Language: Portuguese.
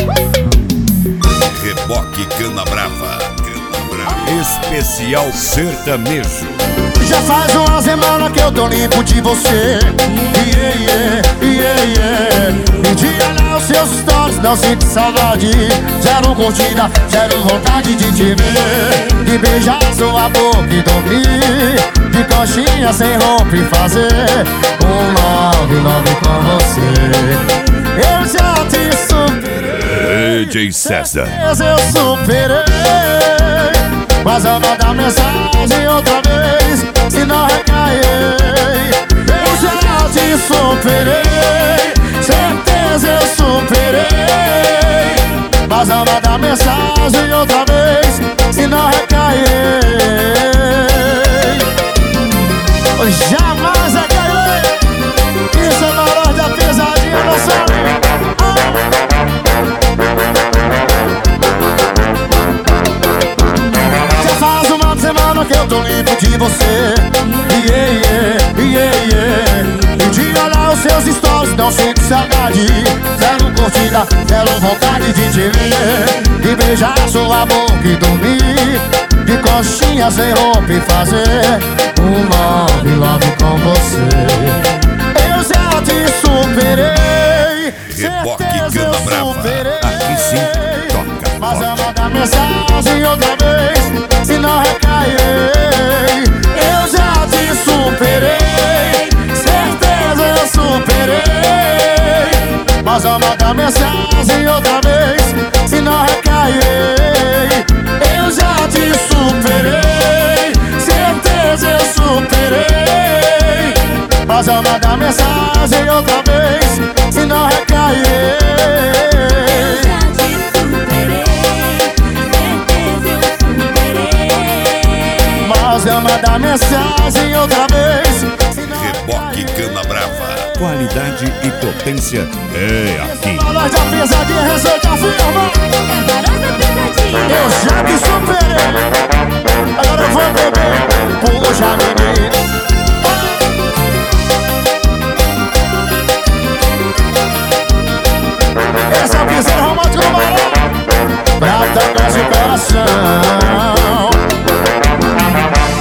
Reboque Cana Brava. Especial sertanejo. Já faz uma semana que eu tô limpo de você. Pedi olhar os seus stories, não sinto saudade. Zero curtida, zero vontade de te ver. De beijar sua boca e dormir. De coxinha sem roupa e fazer um love com você. Eu já te superei. DJ César. Eu superei. Mas eu vou mandar mensagem outra vez, se não recair. Eu já te superei, certeza eu superei. Mas eu vou mandar mensagem outra vez, se não recair. Jamais recairei. Isso é valor da pesadinha, meu sonho. Semana que eu tô limpo de você. Pedi olhar os seus stories, não sinto saudade. Zero curtida, zero vontade de te ver. De beijar sua boca e dormir. De coxinha sem roupa e fazer um love com você. Eu já te superei. Reboque Cana Brava. Aqui sim toca. Mas eu mandar mensagem outra vez, se não recair. Eu já te superei, certeza eu superei. Mas eu mandar mensagem outra vez, se não recair. Eu já te superei, certeza eu superei. Mas eu mandar mensagem outra vez, se não recair. Eu mandar mensagem outra vez. Reboque Cana Brava. Qualidade e potência é aqui. Nós já pesadinha, receita firma. É Varosa Pesadinha.